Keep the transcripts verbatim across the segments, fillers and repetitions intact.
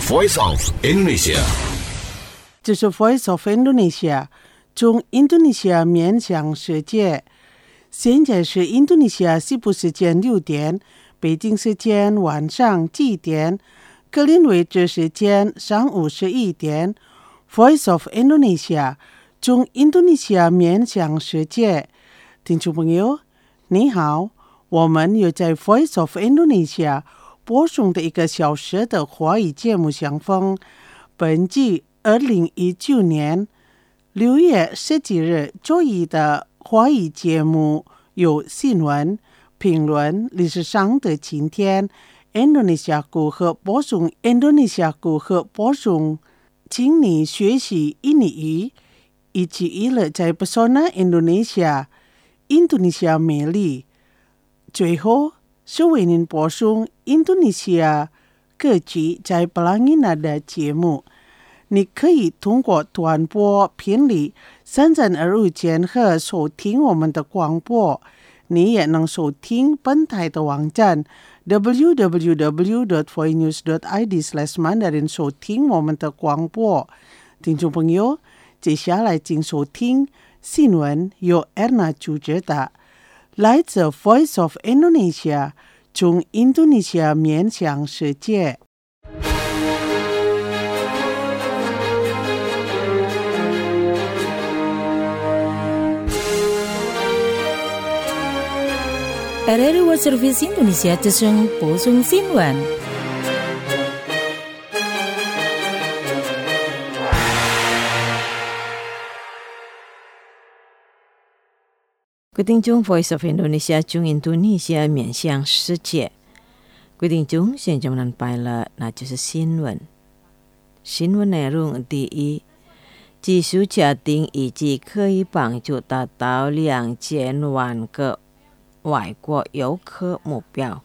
Voice of Indonesia。 这是 Voice of Indonesia， 从印度尼西亚面向世界。现在是印度尼西亚西部时间六点，北京时间晚上七点，格林威治时间上午十一点。Voice of Indonesia， 从印度尼西亚面向世界。听众朋友，你好，我们又在 Voice of Indonesia 播送的一个小时的华语节目相逢。本季二零一九年六月十几日周一的华语节目有新闻、评论、历史上的今天、印度尼西亚故和播送印度尼西亚故和播送，请你学习印尼语，以及娱乐在 Pesona Indonesia 印度尼西亚美丽。最后是为您播送印度尼西亚各级在布朗伊纳的节目。你可以通过短波频率三三二五千赫收听我们的广播。你也能收听本台的网站 double-u double-u double-u dot voice news dot i d slash mandarin 收听我们的广播。听众朋友，接下来请收听新闻，由 Erna 主持的，来自 Voice of Indonesia， 从印度尼西亚面向世界。 R R I World Service Indonesia正播送新闻。各位听众 Voice of Indonesia 从印度尼西亚面向世界。各位听众，现在我们拜了，那就是新闻。新闻内容第一，技术假定以及可以帮助达到两千万个外国游客目标。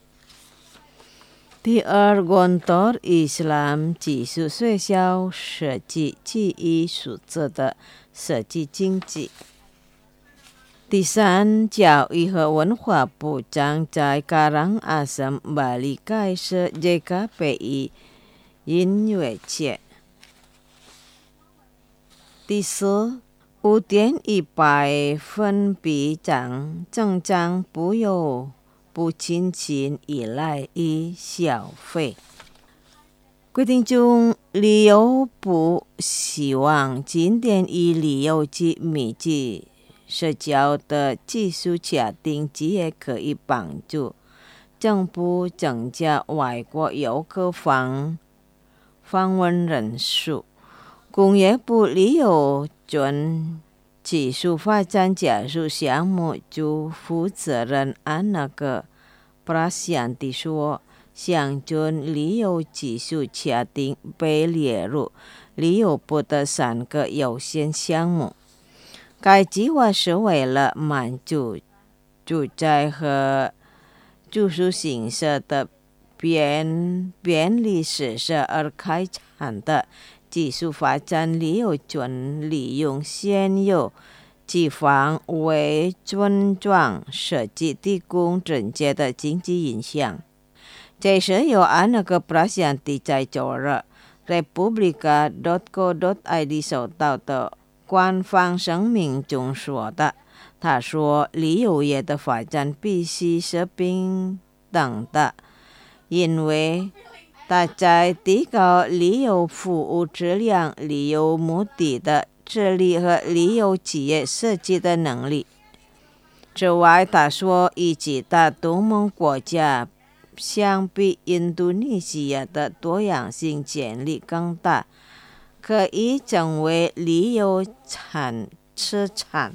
第二，Gontor Islam 技术学校设计记忆数字的设计经济。第三，教育和文化部长在Karangasem Bali开设 J K P I 音乐节。第四，五点一百分比涨增长不由不亲情依赖于消费。规定中，旅游部希望今年以旅游及密集社交的技术假定机也可以帮助政府增加外国游客访访问人数。工业部旅游准技术发展加速项目组负责人安那个Prasyanti说，乡村旅游技术假定被列入旅游部的三个优先项目。该计划是为了满足住宅和住宿形式的便便利设施而开展的技术发展旅游准利用现有地方为村庄设计提供直接的经济影响。这是由安那个 Prasyanti 在周日 Republika dot co dot i d 收到的官方声明中说的。他说，旅游业的发展必须是平等的，因为它在提高旅游服务质量、旅游目的的智力和旅游企业设计的能力。此外，他说，以及大东盟国家相比印度尼西亚的多样性潜力更大，可以成为旅游产市场。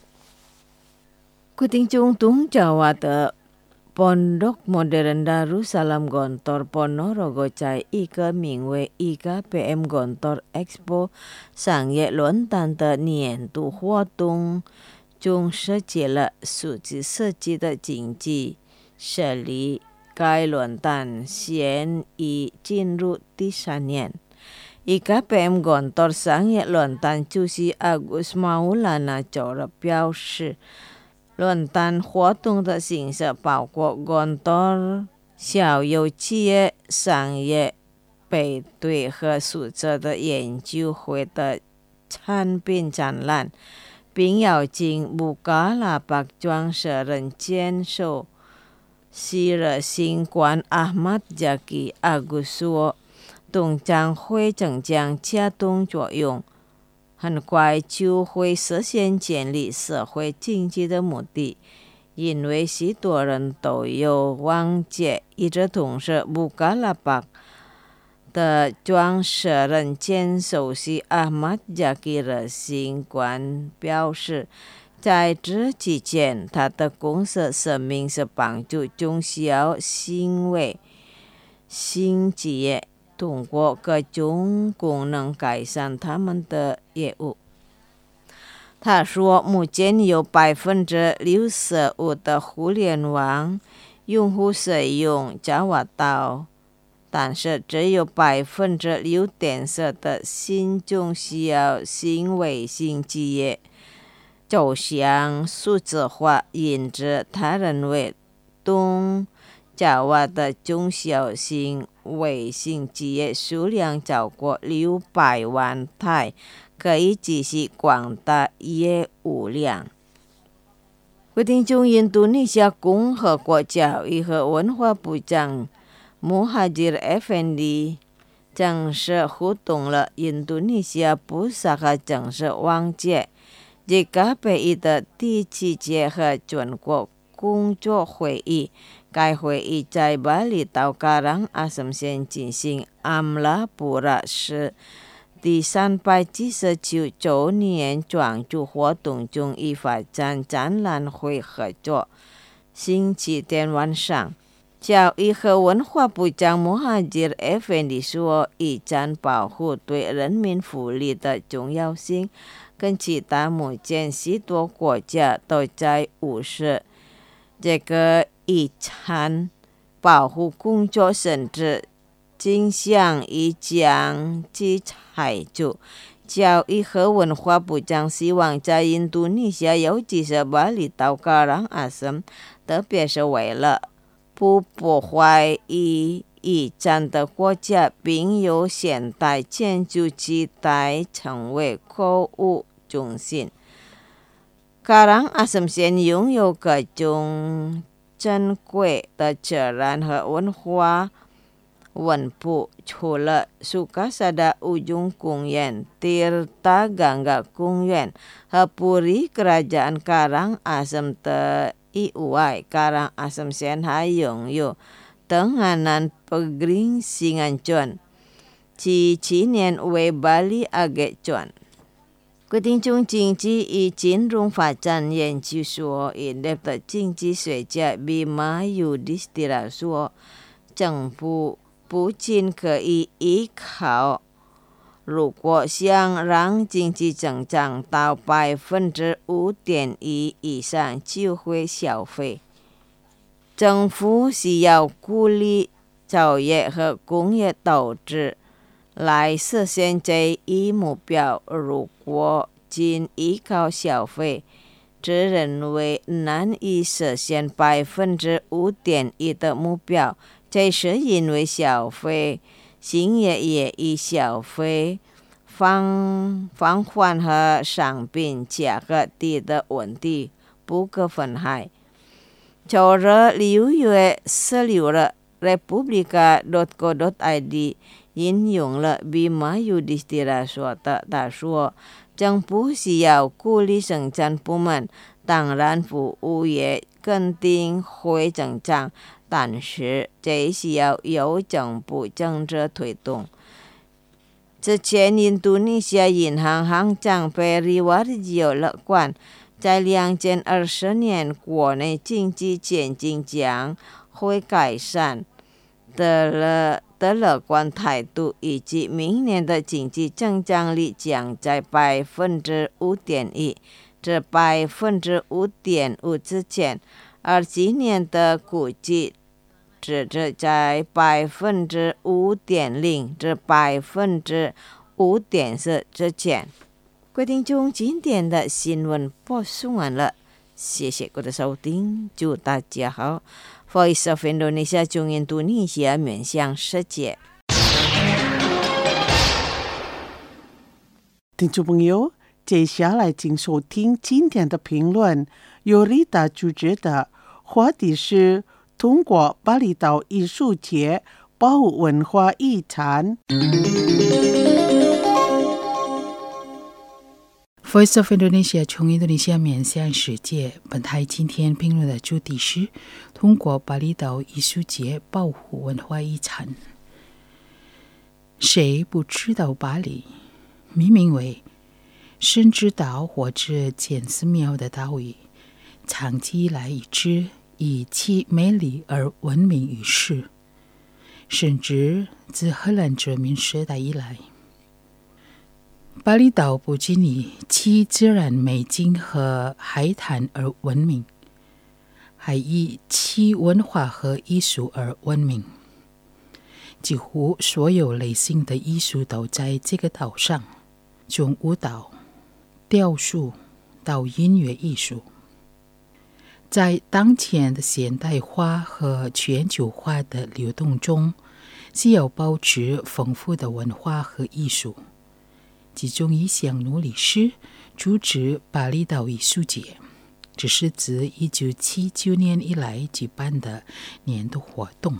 各听众东Jawa的Pondok Modern Darussalam Gontor Ponorogo 在一个名为 I K P M Gontor Expo 商业论坛的年度活动中设计了数字设计的经济设立。该论坛现已进入第三年。I K P M Gontor 商业论坛主席 Agus Maulana 周日表示，论坛活动的形式包括 Gontor 小有企业、商业北对和苏州的研究会的参宾展览，并邀请布加拉巴装饰人坚守昔日新冠阿马加基阿古说，东将会正将加动作用，很快就会实现建立社会经济的目的。因为许多人都有忘记，与此同时，布加拉巴的装饰人坚熟悉阿马加基的新冠表示，在这期间，他的公司生命是帮助中小型微型企业通过各种功能改善他们的业务。他说，目前有百分之六十五的互联网用户使用 Java 刀，但是只有百分之六点四的新中小型微型企业走向数字化，因此他认为懂 Java 的中小型微型企业数量超过六百万台，可以继续广大业务量。决定中印度尼西亚共和国教育和文化部长穆哈吉尔 Effendi 正式互动了印度尼西亚布萨克正式王姐及加贝伊的第七届和全国工作会议。该会议在巴厘岛卡朗阿什县进行，阿姆拉布拉市第三百七十九周年专注活动中与发展展览会合作。星期天晚上，教育和文化部长穆哈吉尔 Effendi 说，一战保护对人民福利的重要性，跟其他目前许多国家都在无视这个一战保护工作，甚至倾向于将其拆除。教育和文化部长希望在印度尼西亚，尤其是巴厘岛卡朗阿什，特别是为了不破坏与一战的国家，并由现代建筑期待成为购物中心。卡朗阿什县拥有各种珍贵的自然和文化文物，除了苏卡萨达乌庸公园、Tirta Gangga 公园和布里kerajaan Karang Asem 的以外，卡朗阿什县还拥有tenganan pegeringsingan John 其七年为巴黎阿给 John。决定中经济与金融发展研究所引入的经济学家 Bima Yudhistira 说，政府不仅可以依靠，如果想让经济增长到百分之五点一以上，就会消费。政府需要鼓励就业和工业投资来实现这一目标。如果仅依靠消费，只认为难以实现百分之五点一的目标，这是因为消费兴业也与消费放放缓和商品价格低的问题不可分开。九日六月十六日 Republika dot co dot I D 引用了 Bima Yudhistira 说的，他说，政府需要鼓励生产部门，当然服务业肯定会增长，但是这需要由政府政策推动。之前印度尼西亚银行行长 Periwarjio 乐观，在两千二十年国内经济前景将会改善的了的乐观态度，以及明年的经济增长率将在百分之五点一至百分之五点五之间，而今年的估计只是在百分之五点零至百分之五点四之间。决定中今天的新闻播送完了，谢谢各位的收听，祝大家好。Voice of Indonesia 中印度尼西亚面向世界。 听众朋友，接下来请收听今天的评论，由 Rita 主持的，话题是通过巴厘岛艺术节保护文化遗产。 Voice of Indonesia 从印度尼西亚面向世界。本台今天评论的主题是通过巴厘岛艺术节保护文化遗产。谁不知道巴厘？命名为神之岛或者见寺庙的岛屿，长期以来一直以其美丽而闻名于世，甚至自荷兰殖民时代以来。巴厘岛不仅以其自然美景和海滩而闻名，还以其文化和艺术而闻名。几乎所有类型的艺术都在这个岛上，从舞蹈、雕塑到音乐艺术。在当前的现代化和全球化的流动中，需要保持丰富的文化和艺术。其中一项努力是组织巴厘岛艺术节，这是自一九七九年以来举办的年度活动。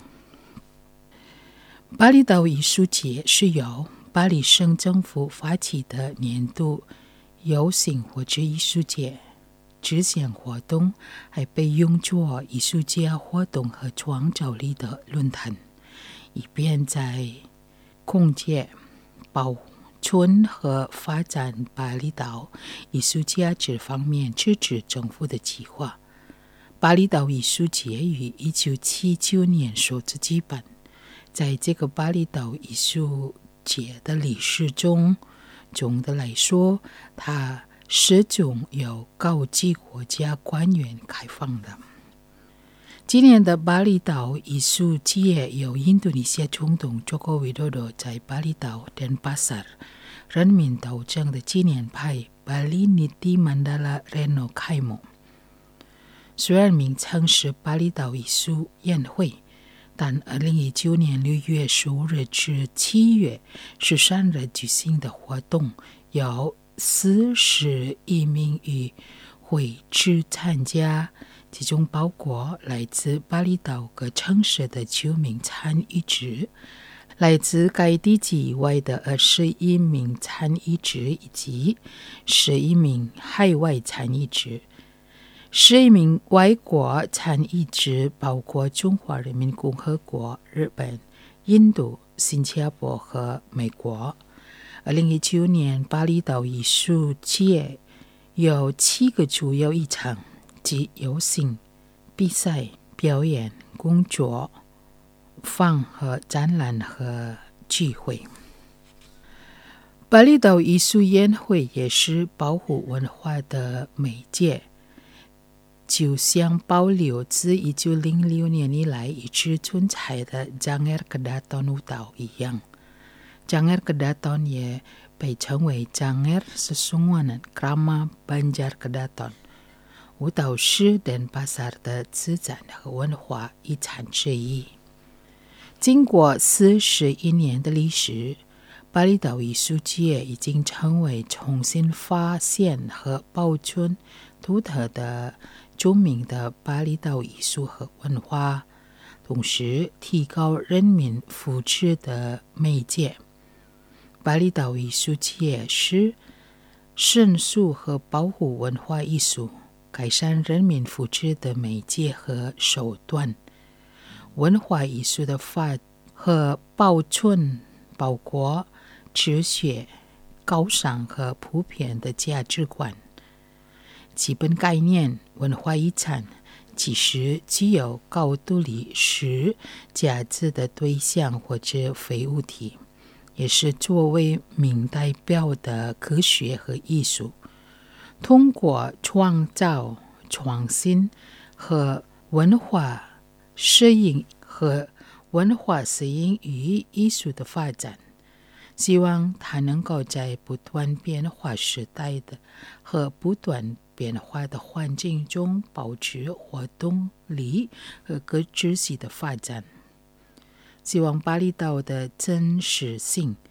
巴厘岛艺术节是由巴厘省政府发起的年度游行或者艺术节，这项活动还被用作艺术家活动和创造力的论坛，以便在控制、保护存和发展巴厘岛艺术价值方面支持政府的计划。巴厘岛艺术节于一九七九年首次举办。在这个巴厘岛艺术节的历史中，总的来说，它始终由高级国家官员开放的。今年的巴厘岛艺术节由印度尼西亚总统佐科维多多在巴厘岛 Denpasar 人民斗争的纪念派 Bali Niti Mandala Reno 开幕。虽然名称是巴厘岛艺术宴会，但二零一九年六月十五日至七月十三日举行的活动有四十一名与会之参加，其中包括来自巴厘岛各城市的九名参与者，来自该地区以外的二十一名参与者以及十一名海外参与者。十一名外国参与者包括中华人民共和国、日本、印度、新加坡和美国。二零一九年巴厘岛艺术节有七个主要议程，即游行、比赛、表演、工作坊和展览和聚会。巴厘岛艺术宴会也是保护文化的媒介，就像保留自一九零六年以来一直存在的 Janger Kedaton 舞蹈一样。Janger Kedaton 也被称为 Janger Sesungguhan Krama Banjar Kedaton， 舞蹈是 Denpasar 的资产和文化遗产之一。经过四十一年的历史，巴厘岛艺术节已经成为重新发现和保存独特的著名的巴厘岛艺术和文化，同时提高人民福祉的媒介。巴厘岛艺术节是申诉和保护文化艺术、改善人民福祉的媒介和手段。文化艺术的发和保存包括哲学、高尚和普遍的价值观。基本概念，文化遗产其实具有高度历史价值的对象或者非物体，也是作为名代表的科学和艺术，通过创造、创新和文化适应和文化适应与艺术的发展，希望它能够在不断变化时代的和不断变化的环境中保持活动力和可持续的发展。希望巴厘岛的真实性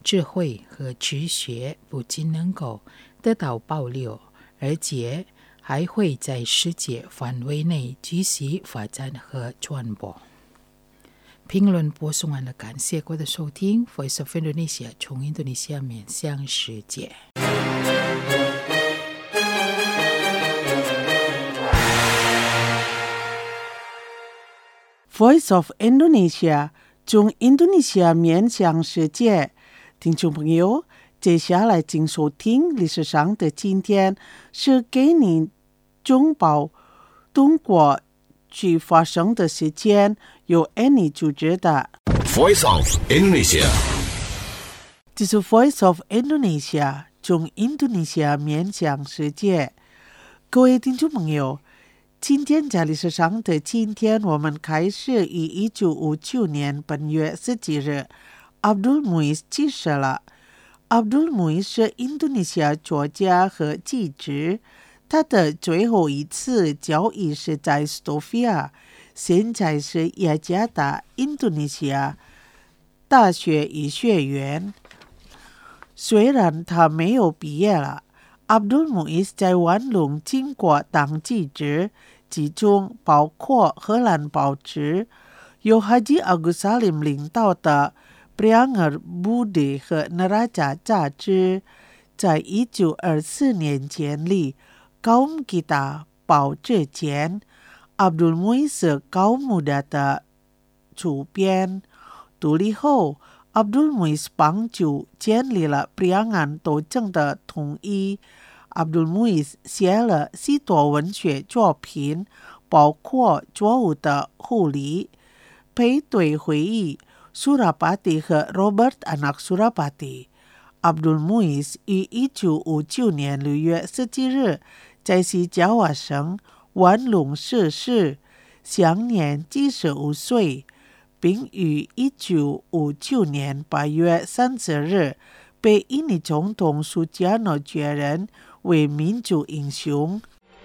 智慧和直觉不仅能够得到保留，而且还会在世界范围内继续发展和传播。评论播送完了，感谢各位的收听。Voice of Indonesia 从印度尼西亚面向世界。 Voice of Indonesia 从印度尼西亚面向世界。听众朋友，接下来请收听历史上的今天，是给你中报中国去发生的事件，由 Annie 主持的。 Voice of Indonesia， 这是 Voice of Indonesia 从印度尼西亚面向世界。各位听众朋友，今天在历史上的今天，我们开始于一九五九年本月十几日 ，Abdul Muiz 去世了。Abdul Muiz 是印度尼西亚作家和记者，他的最后一次教育是在斯多菲亚，现在是雅加达印度尼西亚大学医学院。虽然他没有毕业了，Abdul Muiz 在万隆经过当记者，其中包括荷兰报纸，由Haji Agus Salim领导的 Priangan Budi 和 Neraca 杂志，在一九二四年建立Kaum Kita 报纸间。Abdul Muiz 是高木的的主编。独立后，Abdul Muiz 帮助建立了 Priangan 斗争的统一。Abdul Muiz 写了许多文学作品，包括作物的护理、配对会议、Surapati 和 Robert Anak Surapati。Abdul Muiz 于一九五九年六月十七日在西爪哇省万隆逝世，享年七十五岁，并于一九五九年八月三十日被印尼总统苏加诺确认为民族英雄。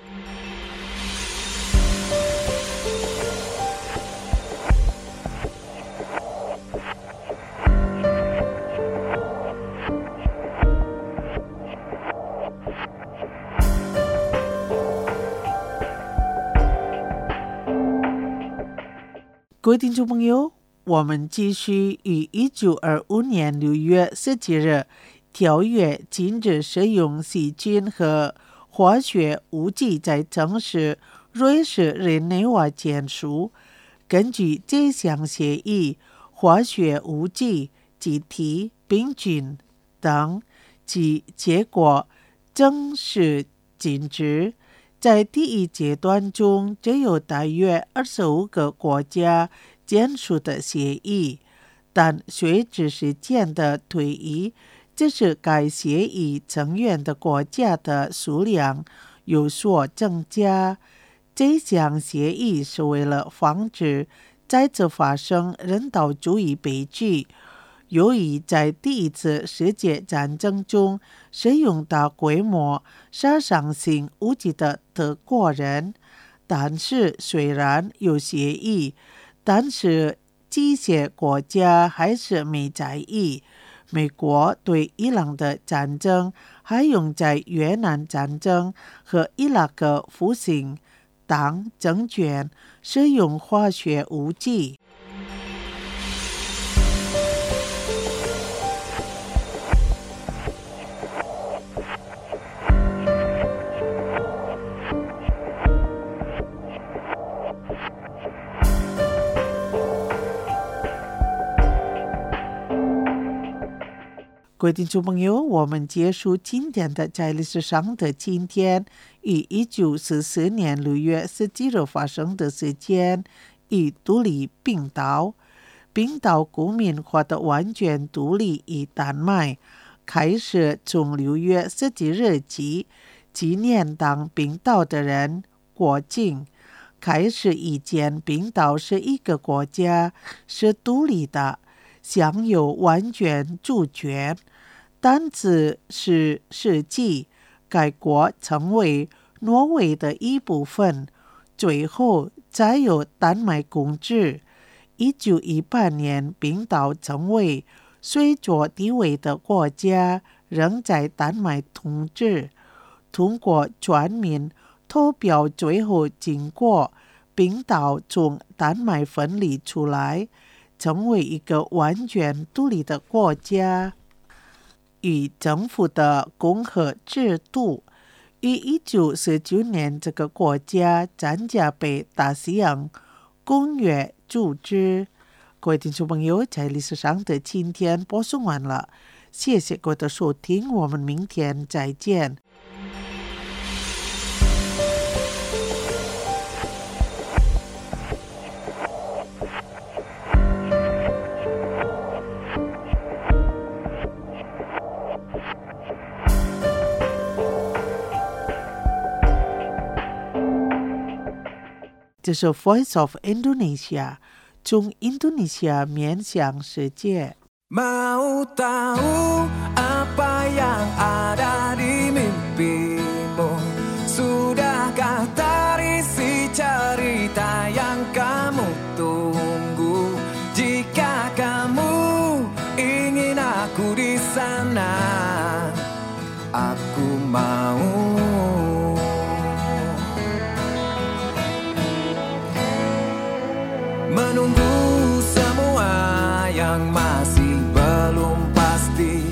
各位听众朋友，我们继续于一九二五年六月十七日条约禁止使用细菌和化学物质在城市瑞士日内瓦签署。根据这项协议，化学物质、气体、病菌等其结果正式禁止。在第一阶段中，只有大约二十五个国家签署的协议，但随着时间的推移，这是该协议成员的国家的数量有所增加。这项协议是为了防止再次发生人道主义悲剧。由于在第一次世界战争中使用大规模杀伤性武器的德国人，但是虽然有协议，但是这些国家还是没在意。美国对伊朗的战争，还有在越南战争和伊拉克复兴党政权使用化学武器。各位听众朋友，我们结束今天的在历史上的今天于一九四四年六月十七日发生的事件，与独立冰岛。冰岛公民获得完全独立于丹麦，开始从六月十七日起纪念当冰岛的人国境。开始以前，冰岛是一个国家，是独立的，享有完全主权。但自十世纪，该国成为挪威的一部分，最后再由丹麦统治。一九一八年，冰岛成为虽着地位的国家仍在丹麦统治。通过全民投票最后经过，冰岛从丹麦分离出来，成为一个完全独立的国家，与政府的共和制度。于一九四九年，这个国家参加北大西洋公约组织。各位听众朋友，在历史上的今天播送完了，谢谢各位的收听，我们明天再见。这是 Voice of Indonesia， 从印度尼西亚面向世界。 Mau tahu apa yang ada di mimpimu? Sudahkah terisi cerita yang kamu tunggu? Jika kamu ingin aku di sana, aku mau. Menunggu semua yang masih belum pasti,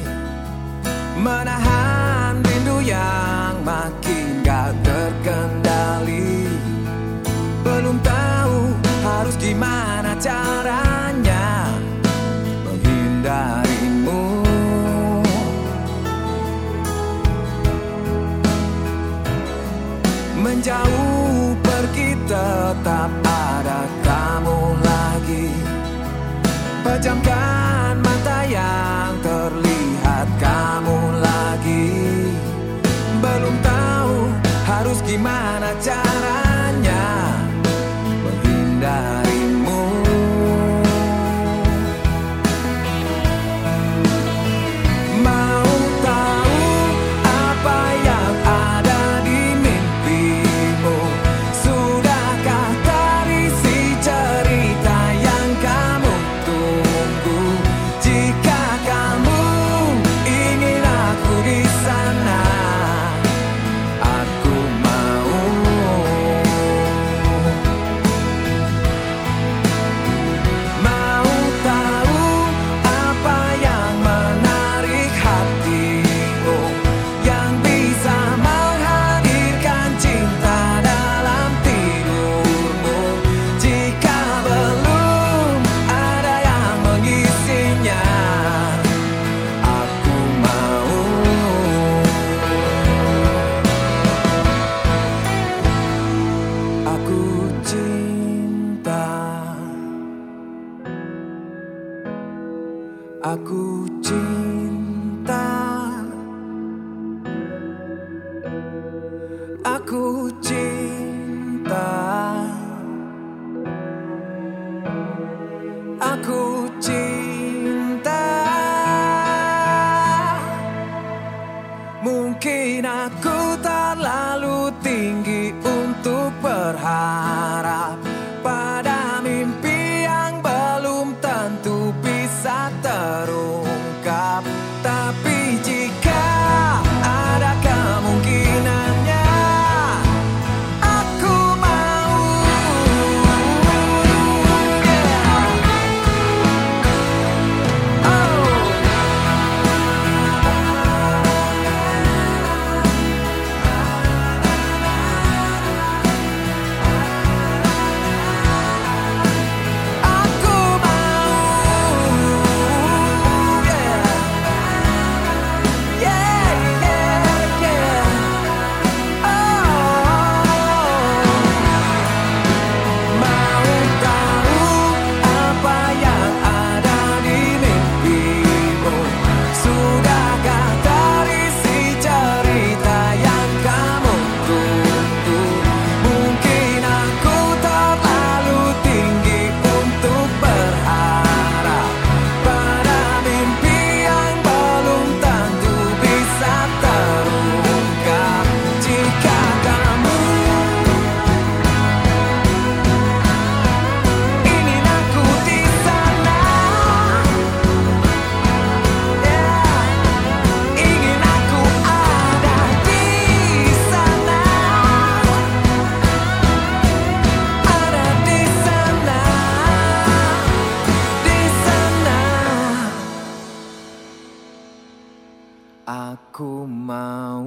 menahan rindu yang makin gak terkendali. Belum tahu harus gimana caranya menghindarimu. Menjauh pergi tetap ada kamu lagi. Pejamkan mata yang terlihat kamu lagi. Belum tahu harus gimana caranya menghindarimu. Mau tahu apa yang ada di mimpimu? Sudahkah terisi cerita yang kamu tunggu? Jika kamu ingin aku di sana, aku mau. Mau tahu apa yang menarik hatimu, yang bisa menghadirkan cinta dalam tidurmu. Jika belum ada yang mengisinya, aku mau. Aku cinta, aku cinta, aku cinta, aku cinta. Mungkin aku terlalu tinggi untuk berharap pada mimpi yang belum tentu bisa terungkap. aku mau.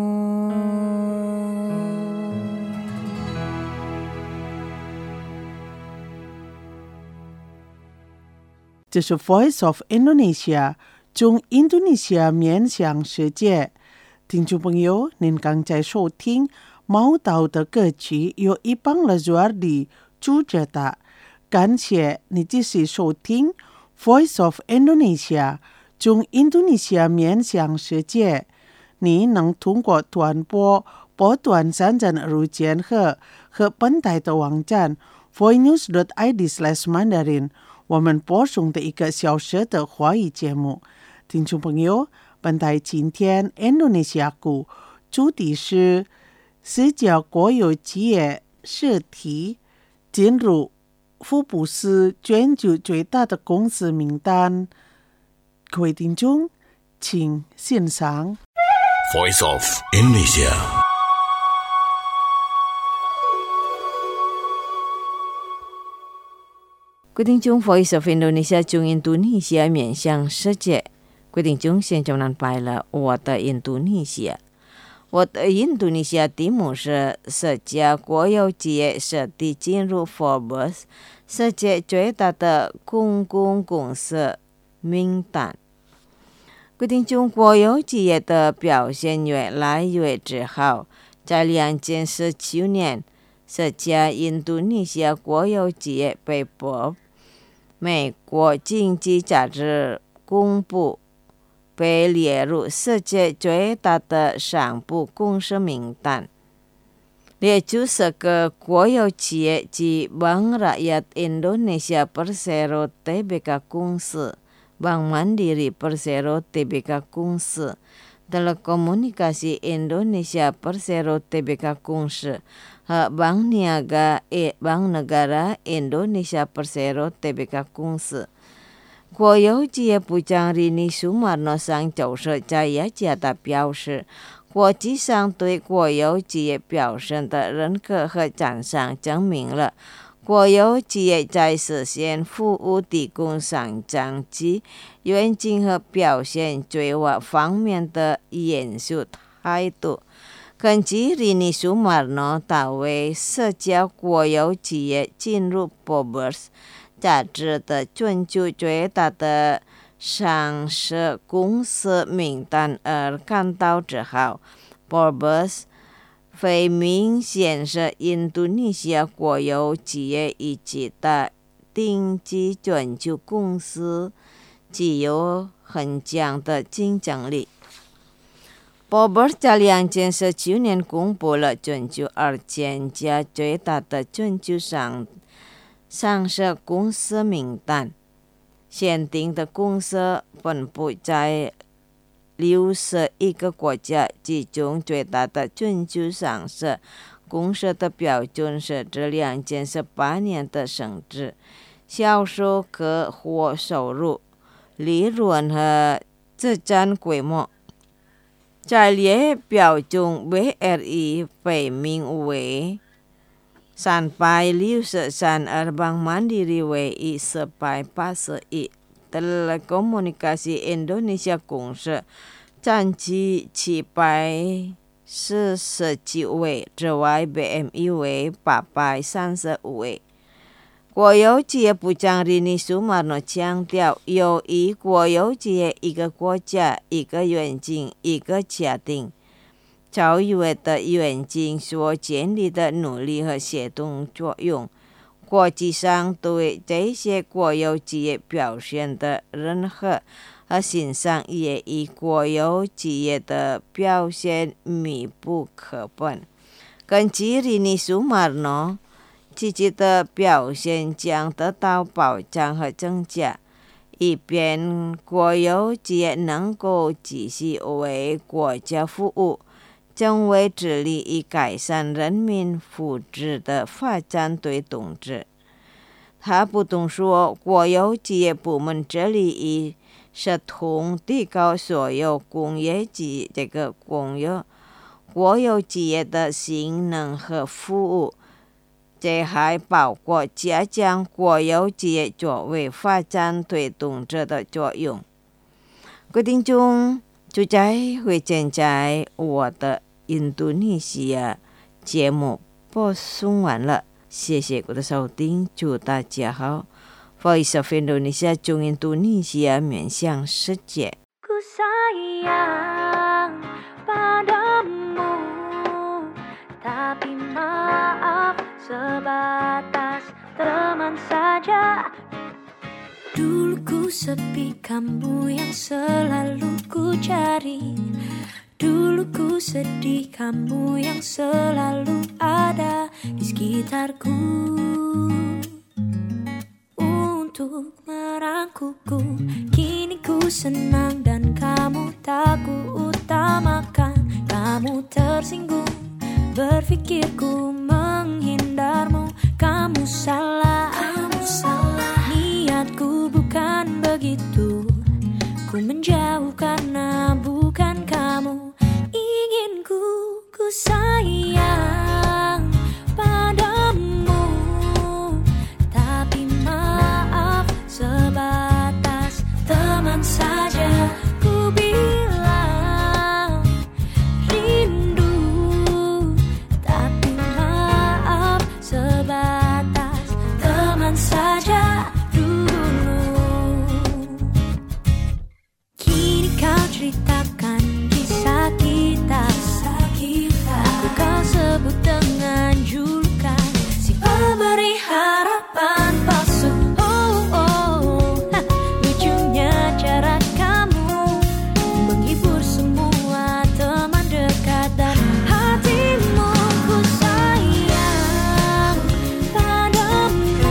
This is Voice of Indonesia 中印度尼西亚面向世界。听众朋友，您刚才收听毛导的歌曲由一帮了 Zuardi 主着的。感谢你继续收听 Voice of Indonesia 中印度尼西亚面向世界。你能通过短波波段三站日间和和本台的网站 voinews dot i d slash mandarin 我们播送的一个小时的华语节目。听众朋友，本台今天印度尼西亚股主题是世界国有企业试题进入福布斯全球最大的公司名单。各位听众，请欣赏 Voice of Indonesia。 各位听众 Voice of Indonesia 中印度尼西亚面向世界。各位听众，现在我来了我的印度尼西亚。我的印度尼西亚题目是世界国有企业设定进入 Forbes 世界最大的公共公司名单。各位听众，国有企业的表现越来越之好。在两千十九年，世界印度尼西亚国有企业被播美国经济杂志公布，被列入世界最大的商部公司名单。列出十个国有企业及 Bank Rakyat Indonesia Persero Tbk 公司、Bank Mandiri Persero Tbk 公司、Telekomunikasi Indonesia Persero Tbk 公司和 Bank Niaga Bank Negara Indonesia Persero Tbk 公司。国有企业部长Rini Sumarno上周四在雅加达表示，国际上对国有企业表现的认可和奖赏证明了国有企业在实现服务提供商长及愿景和表现最佳方面的严肃态度。根据Rini Sumarno，他为世界国有企业进入 Forbes杂志的全球最大的上市公司名单而感到自豪。Forbes 非明显是印度尼西亚国有企业以及的顶级全球公司具有很强的竞争力。Forbes 在两千十九年公布了全球二千家最大的全球上上市公司名单，限定的公司分布在六十一个国家，其中最大的全球上市公司的标准是指两千十八年的升值、销售额或收入、利润和资产规模。在列表中 ，B R I 被名为三百六十三，而 Bank Mandiri为一百八十一。Telekomunikasi Indonesia 公司占据七百四十九位，之外 B M E 为八百三十五位。国有企业部长Rini Sumarno强调，由于国有企业一个国家、一个愿景、一个家庭超越的愿景所建立的努力和协同作用，国际上对这些国有企业表现的认可和欣赏也与国有企业的表现密不可分。根据Rini Sumarno，积极的表现将得到保障和增加，以便国有企业能够继续为国家服务，将为致力于改善人民福祉的发展推动者。他补充说，国有企业部门致力于协同提高所有工业及这个公有国有企业的性能和服务。这还包括加强国有企业作为发展推动者的作用。各位听众， 就在会正在我的印度尼西亚节目播送完了，谢谢各位的收听，祝大家好。Voice of Indonesia 中印度尼西亚面向世界。 Ku sayang padamu, tapi maaf sebatas teman saja. Dulu ku sepi, kamu yang selalu ku cari. Dulu ku sedih, kamu yang selalu ada di sekitarku untuk merangkulku. Kini ku senang dan kamu tak ku utamakan. Kamu tersinggung, berpikirku menghindarmu. Kamu salah, kamu salah. Niatku bukan begitu. Ku menjauh karena bukan kamu inginku. Ku sayang padamu, tapi maaf sebatas teman saja. Ku bilang rindu, tapi maaf sebatas teman saja dulu. Kini kau ceritakan kisah kita, aku kau sebut dengan julukan si pemberi harapan palsu. Oh oh, ha, lucunya cara kamu menghibur semua teman dekat dan hatimu. Ku sayang padamu,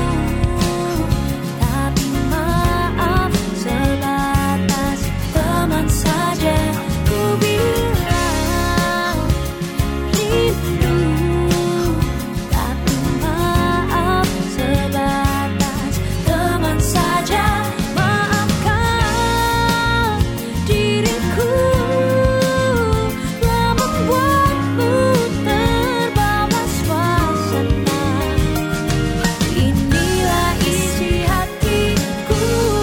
tapi maaf sebatas teman saja. Ku bilang rindu, tapi maaf sebatas teman saja. Maafkan diriku telah membuatmu terbawa suasana. Inilah isi hatiku.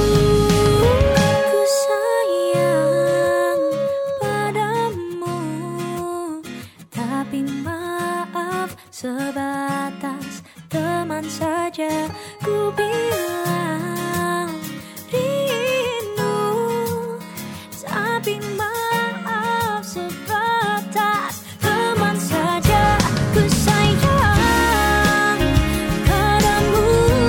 Ku sayang padamu, tapi maaf sebatas teman saja. Ku bilang rindu, tapi maaf sebatas teman saja. Ku sayang padamu,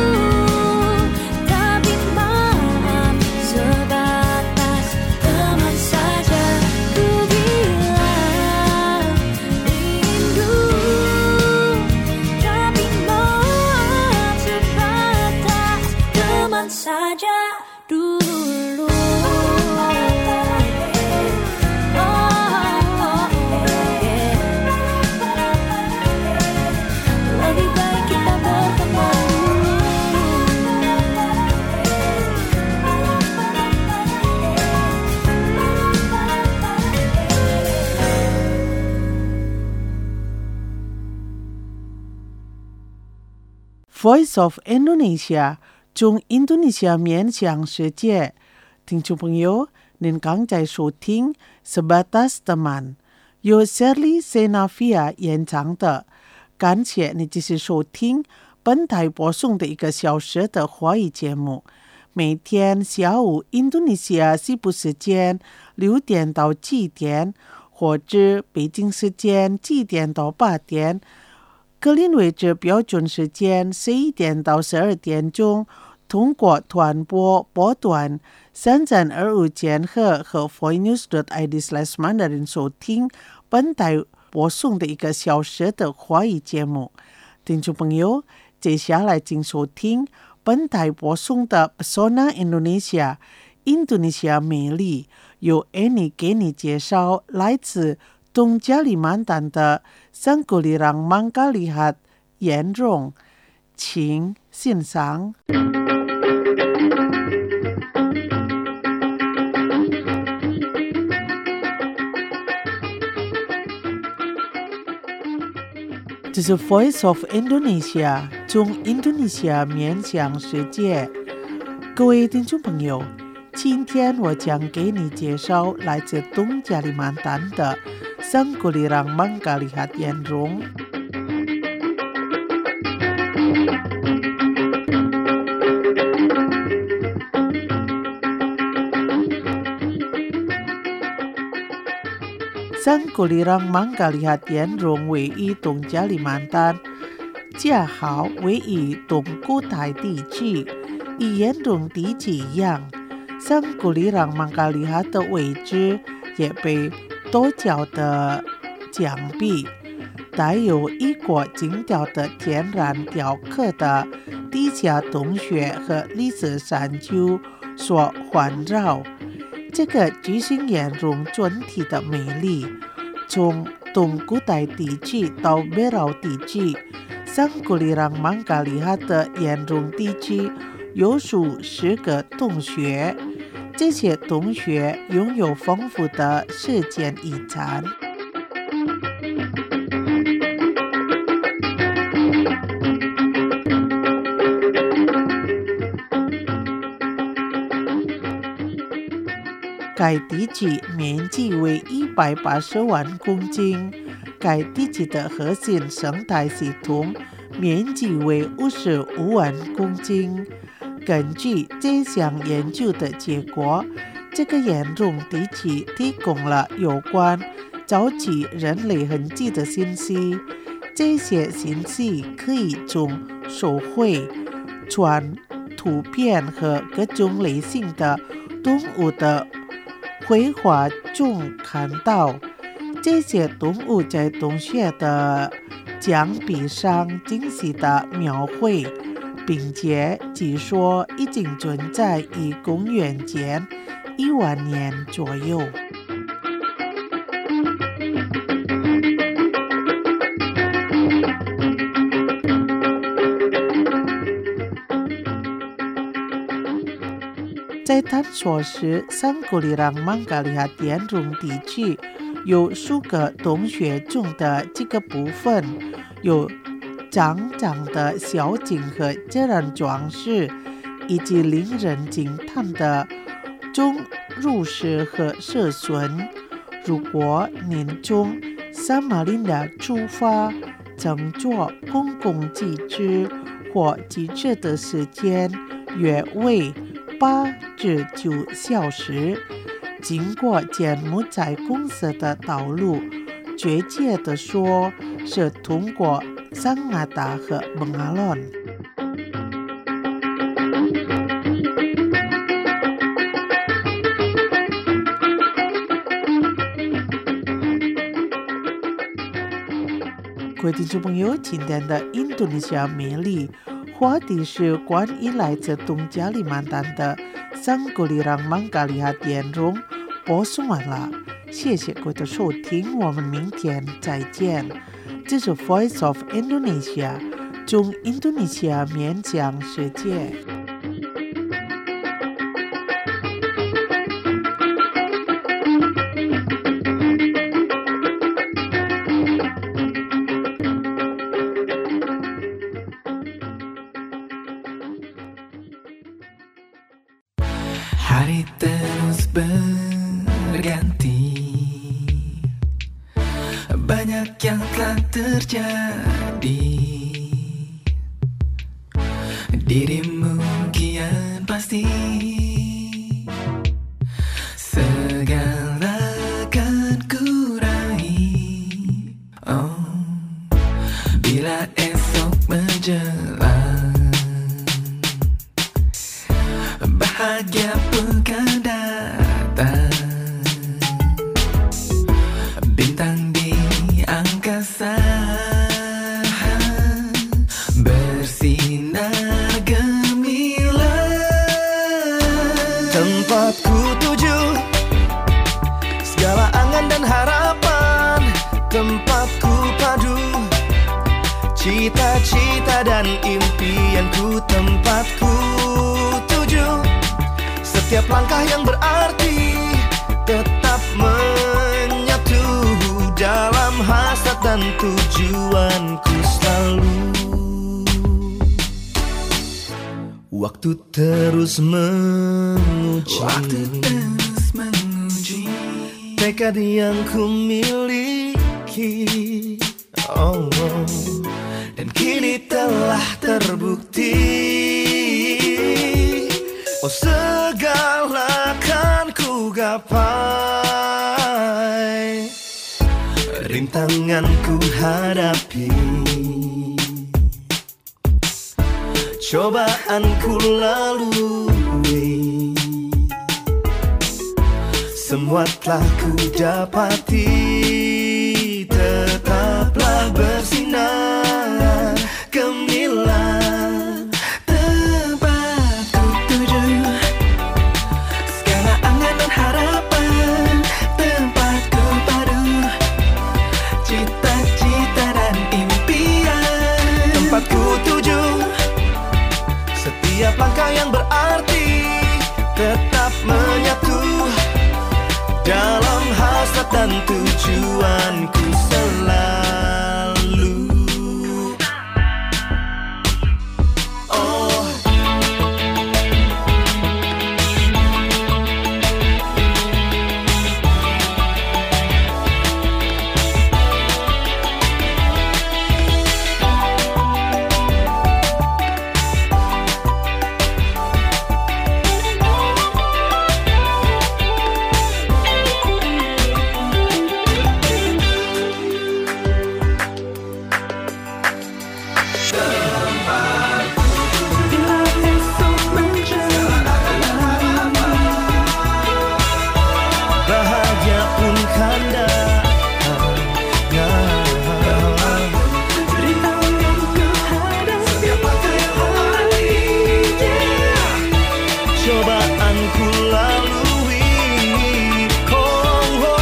tapi maaf sebatas teman saja. Ku bilang rindu, tapi maaf sebatas teman saja dulu. Oh, oh, yeah. Lebih baik kita berteman dulu. Voice of Indonesia 中印度尼西亚面向世界。听众朋友，您刚在收听 Sebatas Teman 由 Shirley Senavia 演唱的。感谢你继续收听本台播送的一个小时的华语节目。每天下午印度尼西亚西部时间六点到七点，或者北京时间七点到八点，格林威治标准时间十一点到十二点钟，通过短波波段三三二五千赫和 voinews dot i d slash mandarin 收听本台播送的一个小时的华语节目。听众朋友，接下来请收听本台播送的 Pesona Indonesia 印度尼西亚美丽，由 Annie 给你介绍来自东加里曼丹的三古里让芒嘎里哈严重，请欣赏。这是 Voice of Indonesia 中印度尼西亚面向世界。各位听众朋友， 今天我将给你介绍来自东加里曼丹的桑古里朗芒嘎里哈田荣。桑古里朗芒嘎里哈田荣位于东加里曼丹，恰好位于东固台地区，与盐中地区一样。桑古里朗芒嘎里哈的位置也被多角的墙壁，带有异国情调的天然雕刻的地下洞穴和历史山丘所环绕。这个巨型岩溶整体的美丽，从东固台地区到北绕地区，桑古里朗芒嘎里哈的岩溶地区有数十个洞穴，这些洞穴拥有丰富的世界遗产。该地区面积为一百八十万公顷，该地区的核心生态系统面积为五十五万公顷。根据这项研究的结果，这个岩溶地区提供了有关早期人类痕迹的信息。这些信息可以从手绘、传图片和各种类型的动物的绘画中看到。这些动物在洞穴的墙壁上精细的描绘，并且据说已经存在于公元前一万年左右。在探索时，桑古里朗芒嘎里哈田溶地区有数个洞穴中的几个部分有长长的小径和自然装饰，以及令人惊叹的钟乳石和蛇笋。如果您从撒马林的出发，乘坐公共汽车或机车的时间约为八至九小时，经过柬埔寨公司的道路，确切地说是通过桑马达和蒙阿伦。各位听众朋友，今天的印度尼西亚魅力话题是关于来自东加里曼丹的桑古里朗芒嘎里哈田溶，播送完了，谢谢各位的收听，我们明天再见。这是 Voice of Indonesia， 从印度尼西亚面向世界。 Hari terus berganti, banyak yang telah terjadi. Dirimu kian pasti segala akan kurai. Oh, bila esok menjelang, bahagia pekan datang, bintang di angkasa bersinar gemilang. Tempatku tuju segala angan dan harapan, tempatku padu cita-cita dan impianku, tempatku setiap langkah yang berarti tetap menyatu dalam hasrat dan tujuanku selalu. Waktu terus menguji, Waktu terus menguji tekad yang ku miliki, oh, oh. Dan kini telah terbukti, oh segala kan ku gapai, rintangan ku hadapi, cobaan ku lalui, semua telah ku dapati. Tetaplah bersinar gemilang, tempat ku tuju segala angan dan harapan, tempat ku padu cita-cita dan impian, tempat ku tuju setiap langkah yang berarti, tetap menyatu dalam hasrat dan tujuanku selalu. Oh, bila esok menjelang, bahagia pun kan datang. rintangan ku hadapi, Cobaan ku lalui, oh, oh,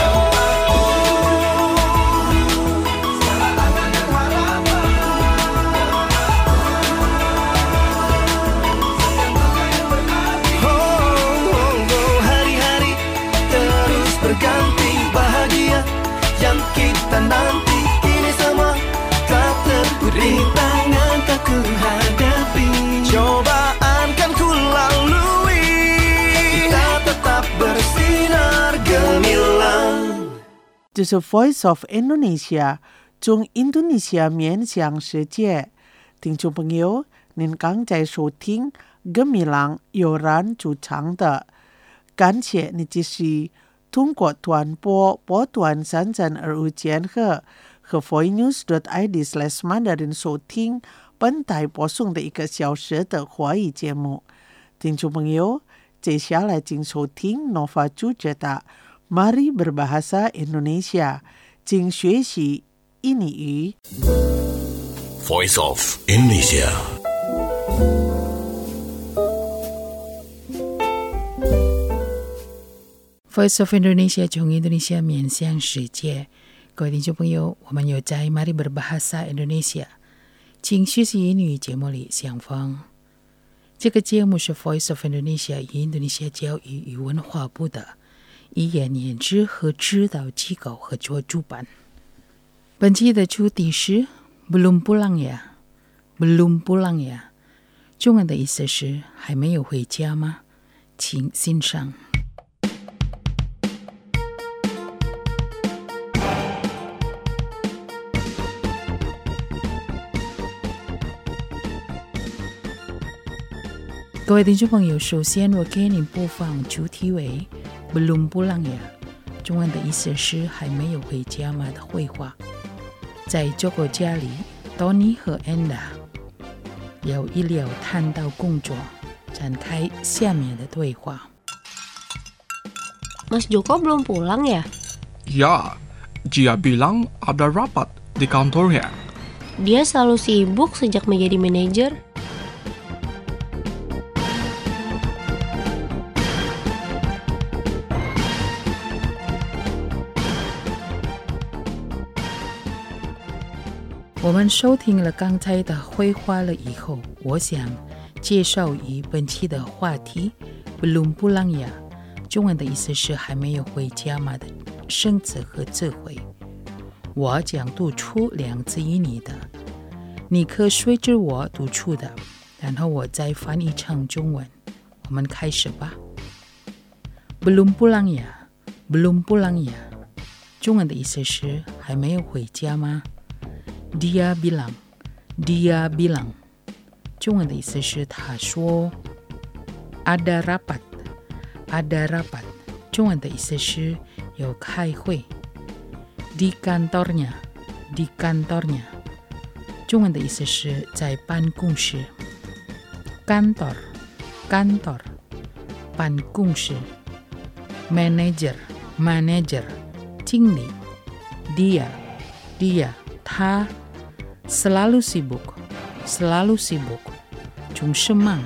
oh, oh, oh. Hari-hari terus berganti, bahagia yang kita nanti, ini semua tak terputih. rintangan tak ku hadapi, Cobaan kan ku lalui, kita tetap bersinar gemilang. 这是 Voice of Indonesia 中印度尼西亚面向世界。听众朋友，您刚在收听 Gemilang 有人主唱的，感谢你继续通过短波波段三三二五千赫和 voicenews.id slash mandarin 收听本台播送的一个小时的华语节目。听众朋友，接下来请收听 Nova 主持的 Mari Berbahasa Indonesia， 请学习印尼语。 Voice of Indonesia. Voice of Indonesia 从印度尼西亚面向世界，各位听众朋友，我们又在 Mari Berbahasa Indonesia 请学习英语节目里相逢。这个节目是 Voice of Indonesia 印度尼西亚教育与文化部的语言研制和指导机构合作主办。本期的主题是 Belum pulang ya， Belum pulang ya， 中文的意思是还没有回家吗？请欣赏。各位听众朋友，首先我给您播放主题为 Belum pulang ya， 中文的意思是还没有回家吗的绘画。在这个家里 Tony 和 Enda 聊一聊谈到工作，展开下面的对话。 Mas Joko belum pulang ya? Ya, dia bilang ada rapat di kantornya. Dia selalu sibuk sejak menjadi manajer. 我们收听了刚才的绘画了以后，我想介绍一本期的话题 Belum pulang ya， 中文的意思是还没有回家吗的生词和词汇。我将读出两字印尼的，你可随着我读出的。 然后我再翻译成中文。我们开始吧。belum pulang ya belum pulang ya 中文的意思是还没有回家吗？ Dia bilang Dia bilang 中文的意思是他说。 Ada rapat Ada rapat 中文的意思是有开会。 Di kantornya Di kantornya 中文的意思是在办公室。 Kantor Kantor 办公室。 Manager Manager 经理。 Dia Dia 他 selalu sibuk Selalu sibuk 总是忙。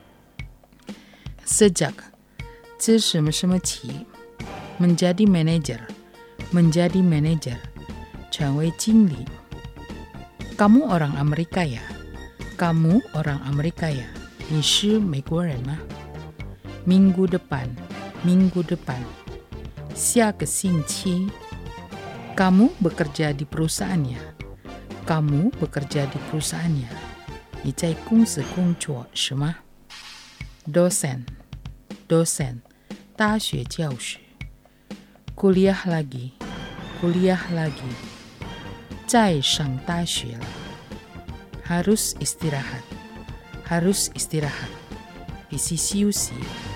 Sejak 自什么什么起 menjadi manager Menjadi manager 成为经理。 Kamu orang Amerika ya Kamu orang Amerika ya 你是美国人吗？ Minggu depan Minggu depan 下个星期。 Kamu bekerja di perusahaannya Kamu bekerja di perusahaannya 你在公司工作是吗？ Dosen Dosen 大学教师。 Kuliah lagi Kuliah lagi 再上大学了。 Harus istirahat Harus istirahat 必须休息。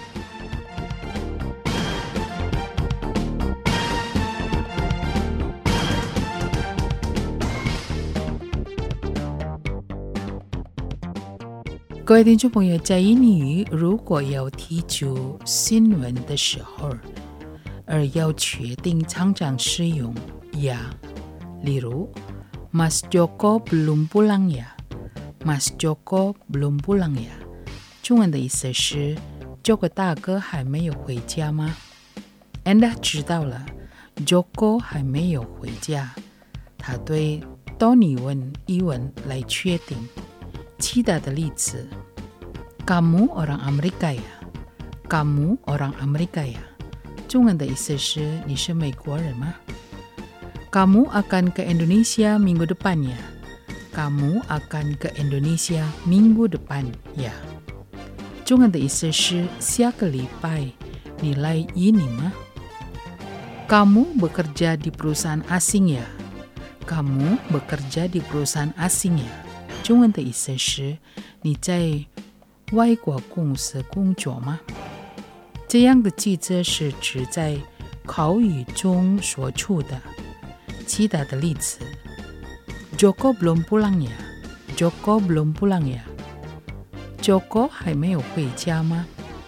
各位听众朋友，在英语如果要提出新闻的时候，而要确定常常使用 ya， 例如 Mas Joko belum pulang ya Mas Joko belum pulang ya 中文的意思是 Joko 大哥还没有回家吗？ Anda 知道了 Joko 还没有回家，他对 Tony 问疑问来确定。其他的例子 Kamu orang Amerika ya Kamu orang Amerika ya 中文的意思是你是美国人吗？ Kamu akan ke Indonesia minggu depan ya Kamu akan ke Indonesia minggu depan ya 中文的意思是下个礼拜你来印尼吗？ Kamu bekerja di perusahaan asing ya Kamu bekerja di perusahaan asing ya 中文的意思是你在外国公司工作吗？这样的句子是指在口语中说出的。其他的例子 Joko belum pulang ya Joko belum pulang ya Joko 还没有回家吗？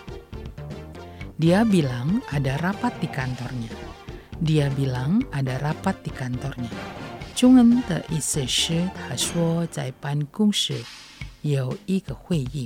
Dia bilang ada rapat di kantornya Dia bilang ada rapat di kantornya 中文的意思是他说在办公室有一个会议。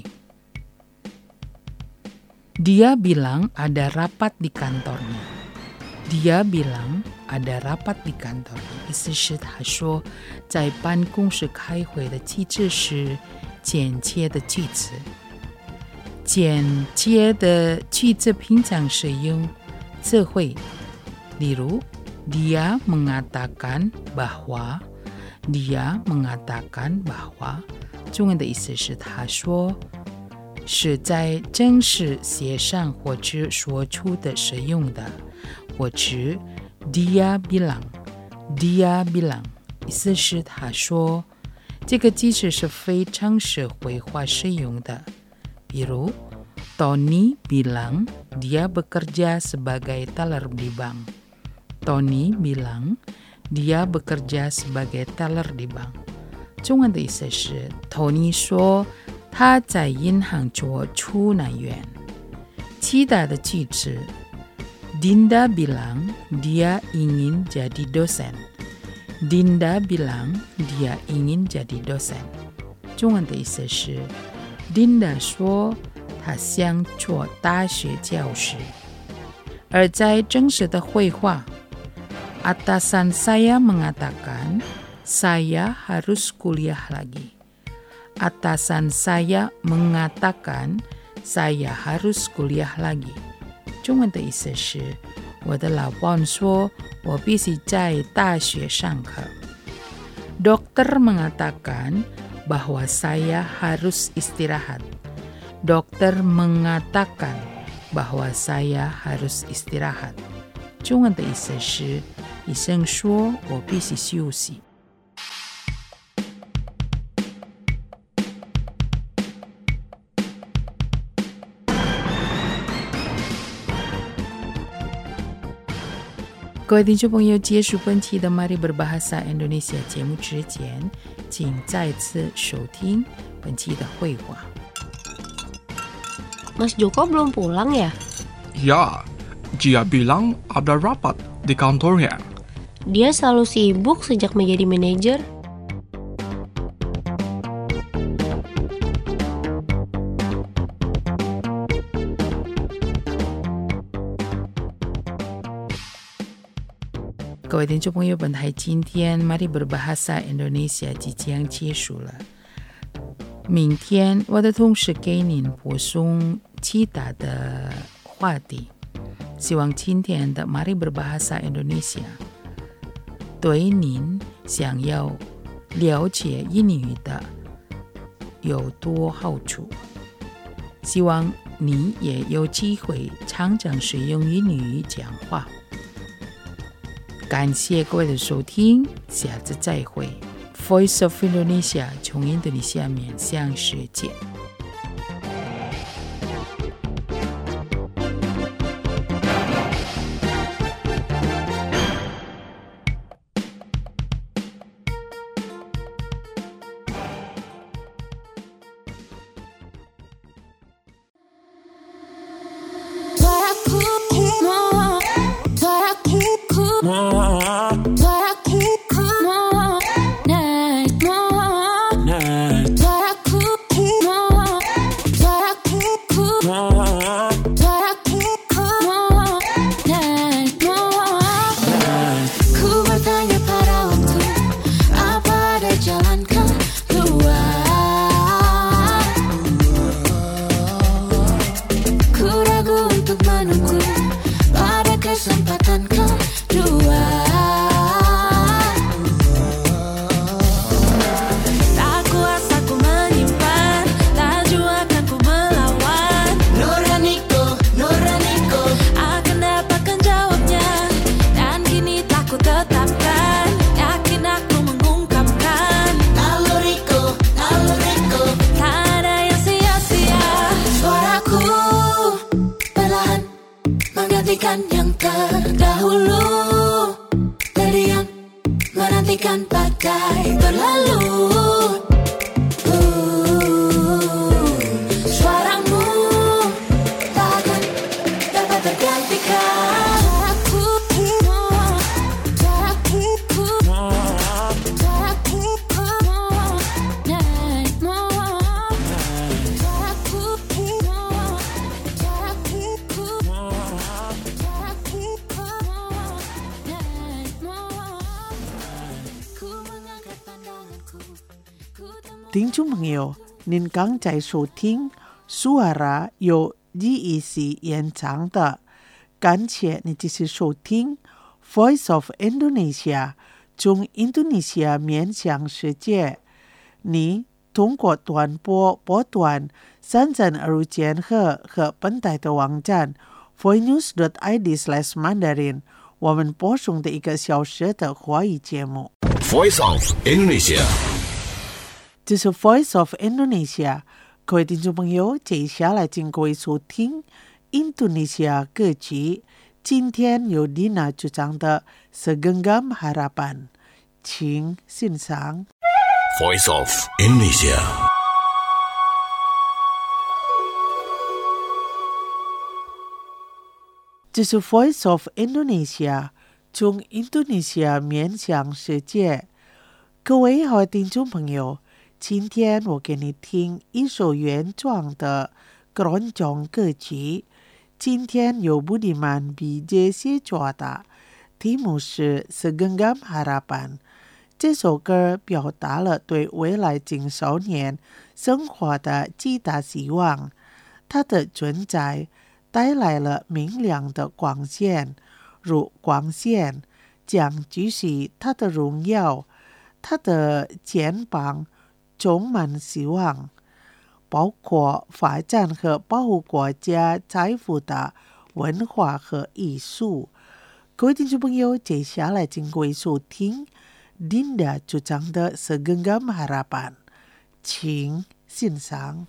Dia bilang ada rapat di kantornya Dia bilang ada rapat di kantornya 意思是他说在办公室开会的句子是简洁的句子。简洁的句子平常是用词汇，例如 Dia mengatakan bahwa Dia mengatakan bahwa 中文的意思是他说是在正式写上或者说出的使用的，或者 Dia bilang Dia bilang 意思是他说。这个句子是非常社会化使用的，比如 Tony bilang dia bekerja sebagai teller di bank Tony bilang dia bekerja sebagai teller di bank 中文的意思是 Tony 说他在银行做储纳员。其他的句子 Dinda bilang dia ingin jadi dosen Dinda bilang dia ingin jadi dosen 中文的意思是 Dinda 说他想做大学教师。而在正式的会话 Atasan saya mengatakan saya harus kuliah lagi Atasan saya mengatakan saya harus kuliah lagi 中文的意思是我的老板说我必须在大学上课。 Dokter mengatakan bahwa saya harus istirahat. Dokter mengatakan bahwa saya harus istirahat. 中文的意思是医生说我必须休息。各位听众朋友，结束本期的 Mari Berbahasa Indonesia 节目之前，请再次收听本期的绘画。 Mas Joko belum pulang ya? Ya, Jia bilang ada rapat di kantornya. Dia selalu sibuk sejak menjadi manajer. 各位听众朋友，本台今天 Mari Berbahasa Indonesia 即将结束了。明天我的同事给您播送其他的话题。希望今天的 Mari Berbahasa Indonesia 对您想要了解英语的有多好处。希望你也有机会常常使用英语讲话。感谢各位的收听，下次再会。Voice of Indonesia 从印度尼西亚面向世界。 Yang terdahulu terdiam menantikan badai berlalu. uh, Suaramu takkan dapat tergantikan. Tiếng Trung朋友，您刚在收听 Suara 由 G E C 演唱的，感谢你继续收听 Voice of Indonesia 从印度尼西亚面向世界。你通过短波波段三三二五千赫和本台的网站 voicenews dot I D slash mandarin 我们播送的一个小时的华语节目。 Voice of Indonesia， 这是 Voice of Indonesia。 各位听众朋友，接下来请各位收听印度尼西亚歌曲。今天由 Dina 主唱的 Segenggam Harapan， 请欣赏。 Voice of Indonesia。 这是 Voice of Indonesia， 从印度尼西亚面向世界。各位好听众朋友，今天我给你听一首原创的 keroncong 歌曲。今天由 Budiman B J 写作的，题目是 Segenggam Harapan。 这首歌表达了对未来青少年生活的极大希望，它的存在带来了明亮的光线，如光线将举起它的荣耀，它的肩膀充满希望，包括发展和保护国家财富的文化和艺术。各位听众朋友，接下来请各位收听 Dinda 主张的 Segenggam Harapan， 请欣赏。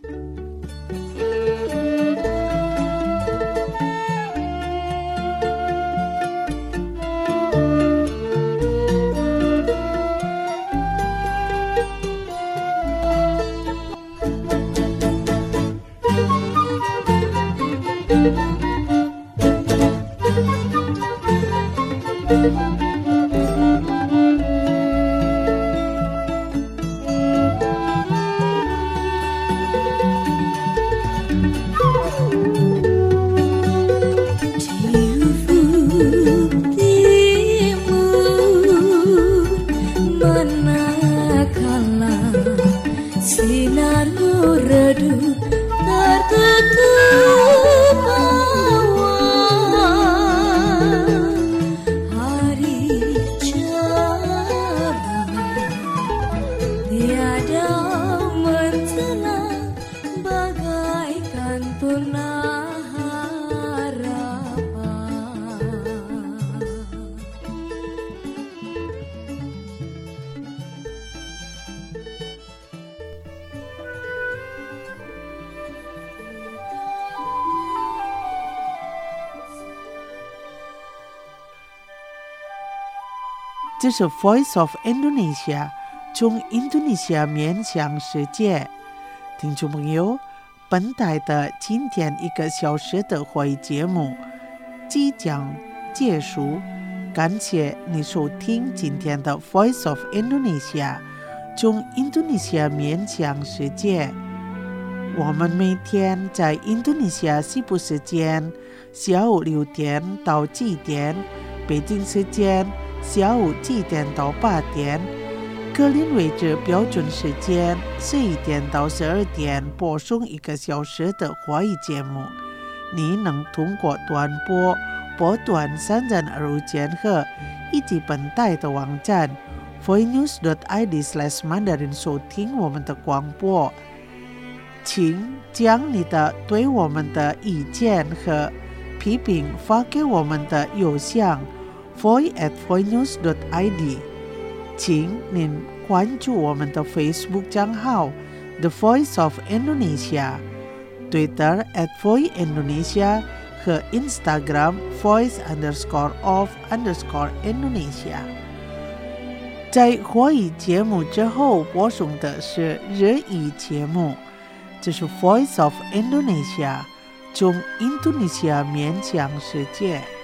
这是 Voice of Indonesia， 从印度尼西亚面向世界。听众朋友，本台的今天一个小时的会议节目即将结束，感谢你收听今天的 Voice of Indonesia， 从印度尼西亚面向世界。我们每天在印度尼西亚西部时间下午六点到七点，北京时间下午七点到八点，格林威治标准时间十一点到十二点播送一个小时的华语节目。你能通过短波、波段三点二五千赫以及本台的网站 voicenews dot i d slash mandarin 收听我们的广播。请将你的对我们的意见和批评发给我们的邮箱 voice at voicenews dot i d。 请您关注我们的 Facebook 账号 The Voice of Indonesia， Twitter at Voice Indonesia 和 Instagram voice underscore of underscore Indonesia。 在华语节目之后播送的是日语节目，这是 Voice of Indonesia， 从印度尼西亚面向世界。